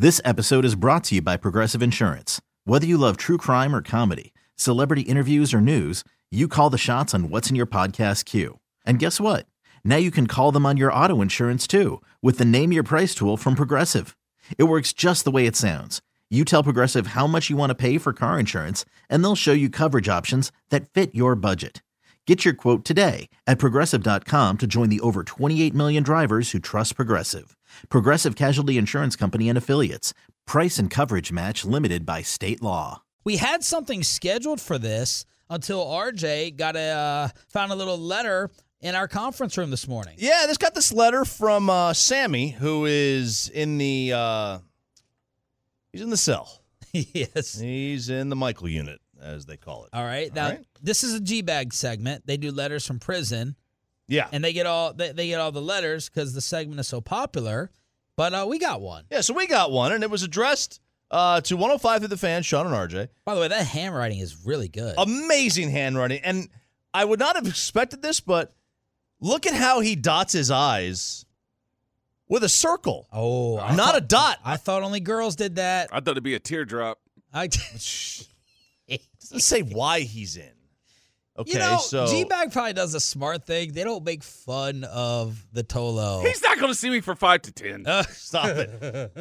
This episode is brought to you by Progressive Insurance. Whether you love true crime or comedy, celebrity interviews or news, you call the shots on what's in your podcast queue. And guess what? Now you can call them on your auto insurance too with the Name Your Price tool from Progressive. It works just the way it sounds. You tell Progressive how much you want to pay for car insurance, and they'll show you coverage options that fit your budget. Get your quote today at Progressive.com to join the over 28 million drivers who trust Progressive. Progressive Casualty Insurance Company and Affiliates. Price and coverage match limited by state law. We had something scheduled for this until RJ found a little letter in our conference room this morning. Yeah, just got this letter from Sammy, who is in the he's in the cell. Yes. He's in the Michael unit, as they call it. All right. Now, This is a G-Bag segment. They do letters from prison. Yeah. And they get all the letters because the segment is so popular. But we got one. Yeah, so we got one, and it was addressed to 105 Through the Fan, Sean and RJ. By the way, that handwriting is really good. Amazing handwriting. And I would not have expected this, but look at how he dots his I's with a circle. Oh. Not a dot. I thought only girls did that. I thought it'd be a teardrop. Doesn't say why he's in. Okay, so G-Bag probably does a smart thing. They don't make fun of the Tolo. He's not going to see me for 5 to 10. Stop it.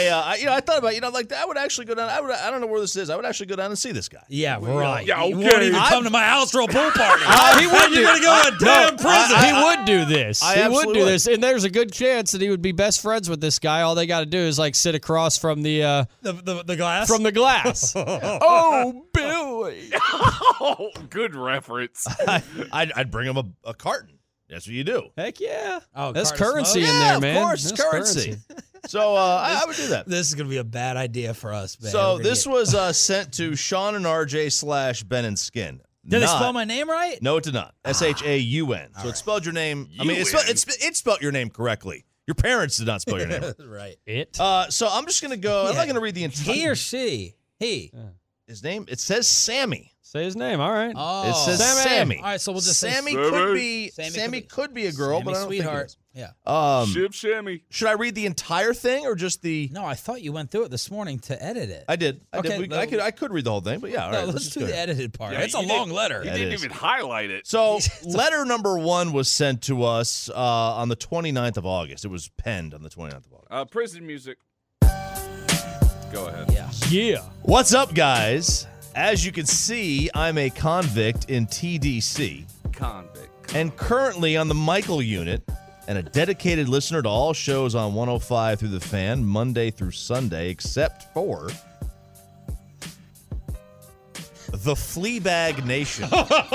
I thought about like I would actually go down. I don't know where this is. I would actually go down and see this guy. Yeah, right. Yeah, You okay. won't even come to my house for a pool party. He would You're going to go to a damn prison. He would do this. I He would absolutely do would. this, and there's a good chance that he would be best friends with this guy. All they got to do is like sit across from the The glass? from the glass. Oh, Billy! Oh, good reference. I'd bring him a carton. That's what you do. Heck yeah! Oh, That's carton of currency smoke? in Yeah, there, of man. course, it's That's currency. So I would do that. This is going to be a bad idea for us, man. So this was sent to Sean and RJ / Ben and Skin. Did they spell my name right? No, it did not. SHAUN. So it spelled your name. I mean, it spelled your name correctly. Your parents did not spell your name. Right. So I'm just gonna go. I'm not gonna read the entire. He or she? He. His name. It says Sammy. Say his name. All right. Oh. It says Sammy. All right, so we'll just say Sammy Sammy. could be a girl, but I don't sweetheart. think Yeah. it is. Ship Shammy. Should I read the entire thing or just the? No, I thought you went through it this morning to edit it. I did. Okay, I could read the whole thing, but yeah. All No, right, let's just do go the ahead. edited part. Yeah, It's a you long didn't- letter. He That didn't is. even highlight it. So letter number 1 was sent to us on the 29th of August. It was penned on the 29th of August. Prison music. Go ahead. Yeah. Yeah. What's up, guys? As you can see, I'm a convict in TDC Convict. and currently on the Michael unit and a dedicated listener to all shows on 105 Through the Fan, Monday through Sunday, except for the Fleabag Nation.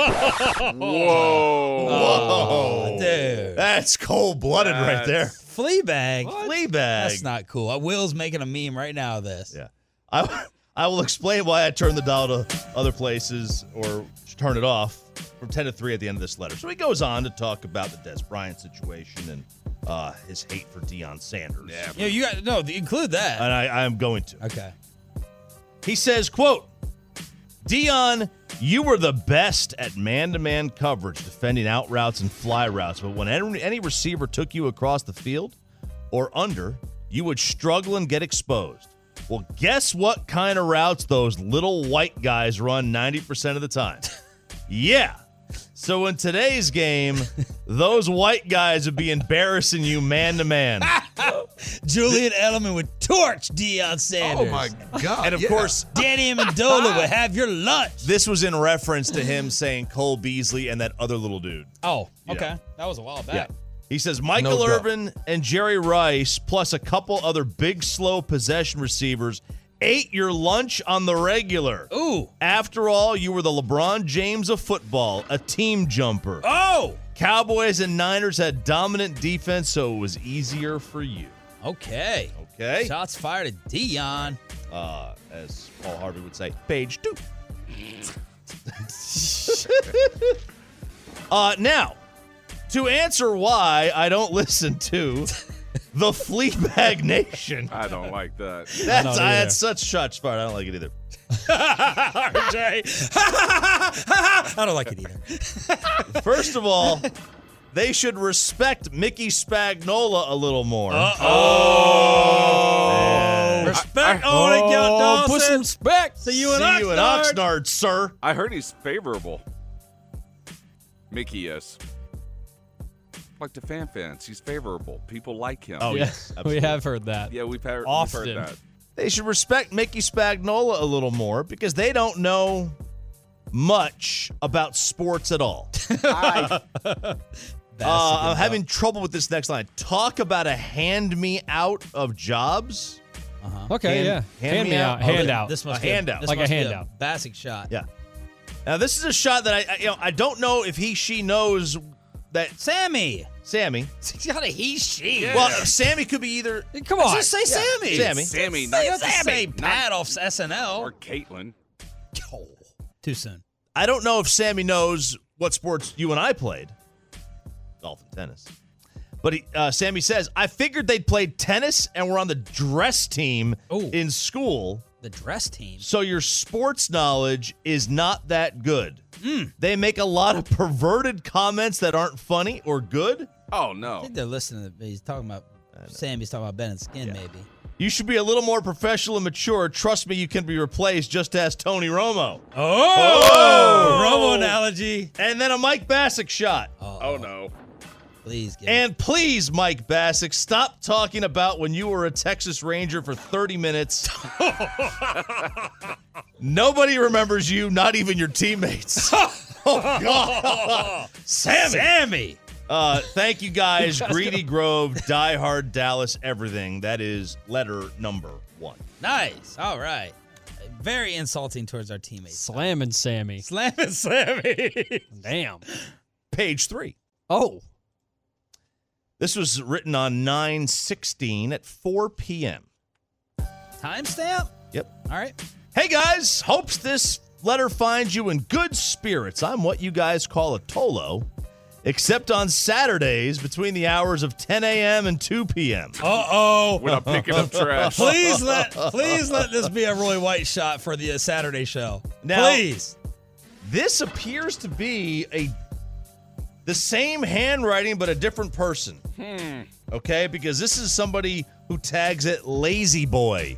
Whoa. Dude. That's cold-blooded right there. Fleabag? Fleabag. That's not cool. Will's making a meme right now of this. Yeah. I will explain why I turned the dial to other places or turn it off from 10 to 3 at the end of this letter. So he goes on to talk about the Des Bryant situation and his hate for Deion Sanders. Yeah. You got include that. And I am going to. Okay. He says, quote, Deion, you were the best at man-to-man coverage defending out routes and fly routes, but when any receiver took you across the field or under, you would struggle and get exposed. Well, guess what kind of routes those little white guys run 90% of the time? Yeah. So in today's game, those white guys would be embarrassing you man-to-man. Julian Edelman would torch Deion Sanders. Oh, my God. And, of course, Danny Amendola would have your lunch. this was in reference to him saying Cole Beasley and that other little dude. Oh, Yeah. okay. That was a while back. Yeah. He says Michael No doubt. Irvin and Jerry Rice, plus a couple other big, slow possession receivers, ate your lunch on the regular. Ooh. After all, you were the LeBron James of football, a team jumper. Oh. Cowboys and Niners had dominant defense, so it was easier for you. Okay. Okay? Shots fired at Deion. As Paul Harvey would say, page 2. Now, to answer why I don't listen to the Fleabag Nation. I don't like that. That's such shots fired. I don't like it either. RJ. I don't like it either. First of all, they should respect Mickey Spagnola a little more. Respect. Oh, they got put some Dawson. respect. See you in See you in Oxnard. Oxnard, sir. I heard he's favorable. Mickey is. Like the fans, he's favorable. People like him. Oh, Yeah, yes. we absolutely. have heard that. Yeah, we've heard Often. that. They should respect Mickey Spagnola a little more because they don't know much about sports at all. I'm having trouble with this next line. Talk about a hand me out of jobs. Okay, Hand- yeah. hand me out. Handout. This must A be handout. This Like a must be handout. Basic shot. Yeah. Now this is a shot that I don't know if she knows that Sammy. Sammy. She's got a he, she. Yeah. Well, Sammy could be either. Come on. Just say Sammy. Sammy. Sammy, You not don't have to Sammy. say Pat off SNL. Or Caitlin. Oh, too soon. I don't know if Sammy knows what sports you and I played. Golf and tennis. But Sammy says, I figured they'd played tennis and were on the dress team Ooh. in school. The dress team. So your sports knowledge is not that good. They make a lot of perverted comments that aren't funny or good. Oh, I no. think they're listening. He's talking about Sammy's talking about Ben and Skin, maybe. You should be a little more professional and mature. Trust me, you can be replaced. Just ask Tony Romo. Oh, Romo analogy. And then a Mike Bassick shot. Oh, no. Please get And please, Mike Bassick, stop talking about when you were a Texas Ranger for 30 minutes. Nobody remembers you, not even your teammates. Oh, God. Sammy. Thank you, guys. Greedy Grove, Die Hard Dallas, everything. That is letter number 1. Nice. All right. Very insulting towards our teammates. Slamming Sammy. Slamming Sammy. Damn. Page 3. Oh. This was written on 9/16 at 4 p.m. Timestamp? Yep. All right. Hey, guys. Hopes this letter finds you in good spirits. I'm what you guys call a Tolo, except on Saturdays between the hours of 10 a.m. and 2 p.m. Uh-oh. When I'm picking up trash. Please let this be a Roy White shot for the Saturday show. Now- Please. This appears to be the same handwriting, but a different person. Okay, because this is somebody who tags it Lazy Boy.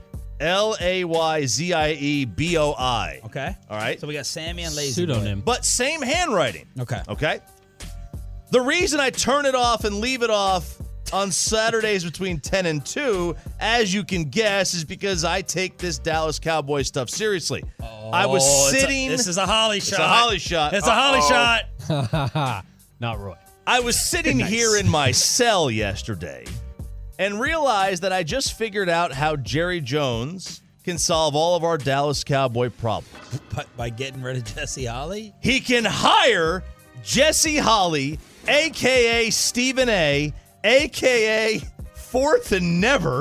LAYZIEBOI. Okay. All right. So we got Sammy and Lazy Pseudonym. But same handwriting. Boy. Okay. Okay. The reason I turn it off and leave it off on Saturdays between 10 and 2, as you can guess, is because I take this Dallas Cowboy stuff seriously. I was sitting. This is a Holly shot. It's a Holly shot. It's a Holly shot. Not Roy. I was sitting here in my cell yesterday and realized that I just figured out how Jerry Jones can solve all of our Dallas Cowboy problems. By getting rid of Jesse Holly? He can hire Jesse Holly, a.k.a. Stephen A., a.k.a. Fourth and Never,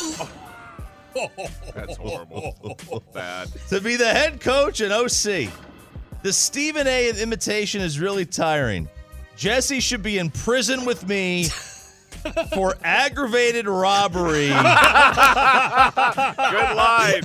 That's horrible. Bad. to be the head coach and OC. The Stephen A. imitation is really tiring. Jesse should be in prison with me for aggravated robbery. Good line.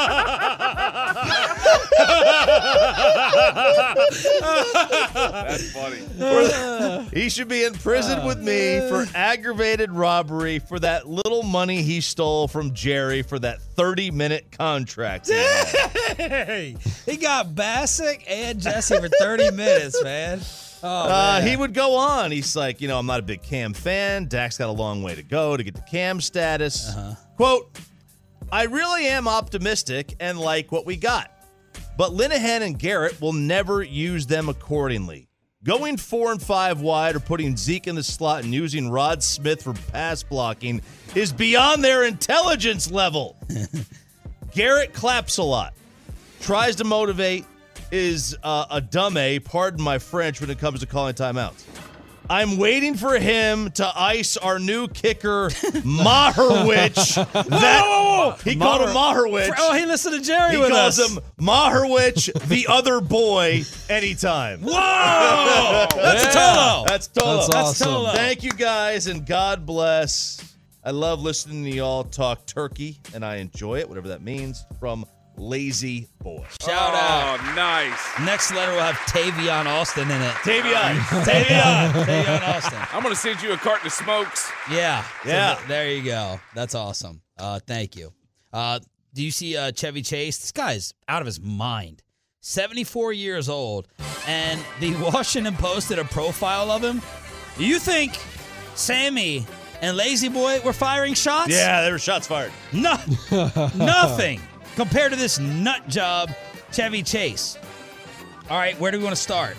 That's funny. He should be in prison with me for aggravated robbery for that little money he stole from Jerry for that 30-minute contract. Hey, he got Bassick and Jesse for 30 minutes, man. Oh, man. He would go on. He's like, I'm not a big Cam fan. Dak's got a long way to go to get to Cam status. Quote, I really am optimistic and like what we got. But Linehan and Garrett will never use them accordingly. Going 4 and 5 wide or putting Zeke in the slot and using Rod Smith for pass blocking is beyond their intelligence level. Garrett claps a lot, tries to motivate, is a dumb A, pardon my French, when it comes to calling timeouts. I'm waiting for him to ice our new kicker, Maherwich. He called him Maherwich. Oh, he listened to Jerry He with calls us. him Maherwich, the other boy, anytime. Whoa! That's Tolo. That's Tolo. That's awesome. Tolo. Thank you guys, and God bless. I love listening to y'all talk turkey, and I enjoy it, whatever that means, from Lazy Boy. Shout out. Oh, nice. Next letter will have Tavion Austin in it. Tavion. Austin. I'm going to send you a carton of smokes. Yeah. Yeah. There you go. That's awesome. Thank you. Do you see Chevy Chase? This guy's out of his mind. 74 years old. And the Washington Post did a profile of him. You think Sammy and Lazy Boy were firing shots? Yeah, there were shots fired. No, nothing compared to this nut job, Chevy Chase. All right, where do we want to start?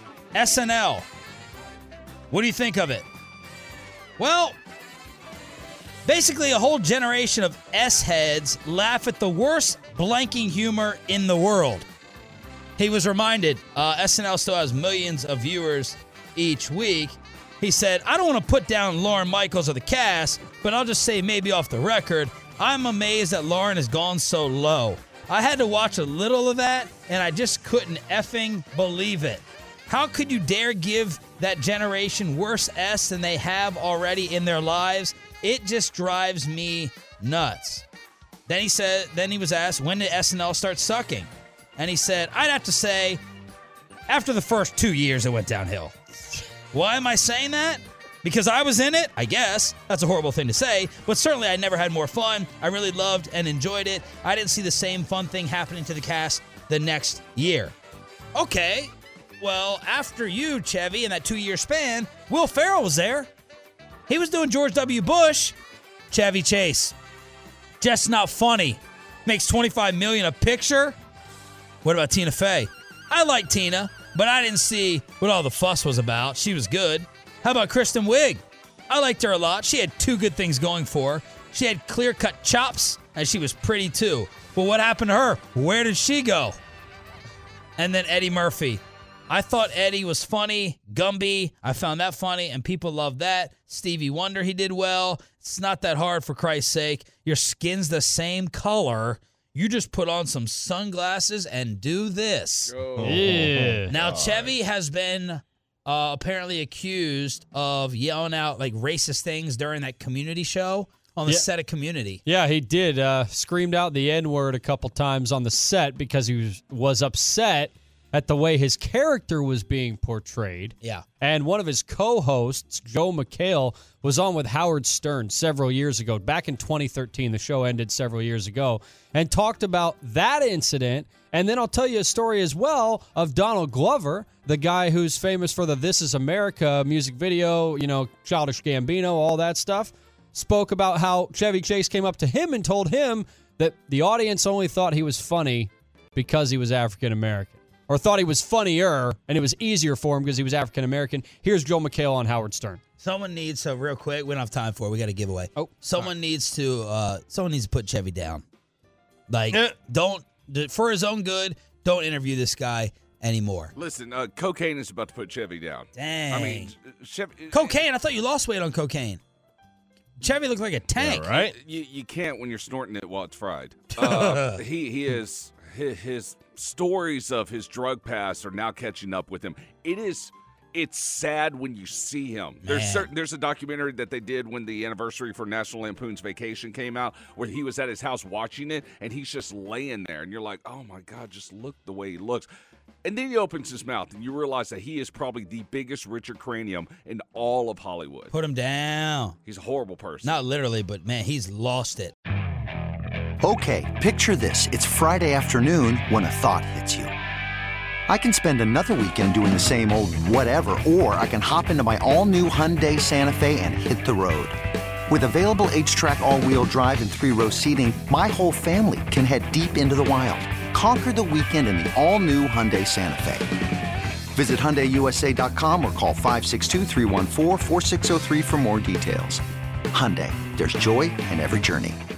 SNL. What do you think of it? Well, basically a whole generation of S-heads laugh at the worst blanking humor in the world. He was reminded SNL still has millions of viewers each week. He said, I don't want to put down Lorne Michaels or the cast, but I'll just say maybe off the record, I'm amazed that Lorne has gone so low. I had to watch a little of that, and I just couldn't effing believe it. How could you dare give that generation worse S than they have already in their lives? It just drives me nuts. Then he was asked, when did SNL start sucking? And he said, I'd have to say, after the first 2 years, it went downhill. Why am I saying that? Because I was in it, I guess. That's a horrible thing to say, but certainly I never had more fun. I really loved and enjoyed it. I didn't see the same fun thing happening to the cast the next year. Okay, well, after you, Chevy, in that 2-year span, Will Ferrell was there. He was doing George W. Bush. Chevy Chase. Just not funny. Makes $25 million a picture. What about Tina Fey? I like Tina, but I didn't see what all the fuss was about. She was good. How about Kristen Wiig? I liked her a lot. She had 2 good things going for her. She had clear-cut chops, and she was pretty too. But what happened to her? Where did she go? And then Eddie Murphy. I thought Eddie was funny. Gumby, I found that funny, and people loved that. Stevie Wonder, he did well. It's not that hard, for Christ's sake. Your skin's the same color. You just put on some sunglasses and do this. Oh. Yeah. Now, Chevy has been apparently accused of yelling out like racist things during that Community show on the set of Community. Yeah, he did. Screamed out the N-word a couple times on the set because he was upset at the way his character was being portrayed. Yeah. And one of his co-hosts, Joe McHale, was on with Howard Stern several years ago. Back in 2013, the show ended several years ago, and talked about that incident. And then I'll tell you a story as well of Donald Glover, the guy who's famous for the This Is America music video, Childish Gambino, all that stuff, spoke about how Chevy Chase came up to him and told him that the audience only thought he was funny because he was African-American. Or thought he was funnier, and it was easier for him because he was African-American. Here's Joe McHale on Howard Stern. Someone needs to, real quick, we don't have time for it. We got a giveaway. Oh, someone needs to put Chevy down. Like, for his own good, don't interview this guy anymore. Listen, cocaine is about to put Chevy down. Dang. I mean, Chevy. Cocaine? I thought you lost weight on cocaine. Chevy looked like a tank. Yeah, right? You can't when you're snorting it while it's fried. His stories of his drug past are now catching up with him. It's sad when you see him. There's a documentary that they did when the anniversary for National Lampoon's Vacation came out, where he was at his house watching it, and he's just laying there, and you're like, oh my God, just look the way he looks. And then he opens his mouth, and you realize that he is probably the biggest Richard Cranium in all of Hollywood. Put him down. He's a horrible person. Not literally, but man, he's lost it. Okay, picture this. It's Friday afternoon when a thought hits you. I can spend another weekend doing the same old whatever, or I can hop into my all-new Hyundai Santa Fe and hit the road. With available H-Track all-wheel drive and 3-row seating, my whole family can head deep into the wild. Conquer the weekend in the all-new Hyundai Santa Fe. Visit HyundaiUSA.com or call 562-314-4603 for more details. Hyundai, there's joy in every journey.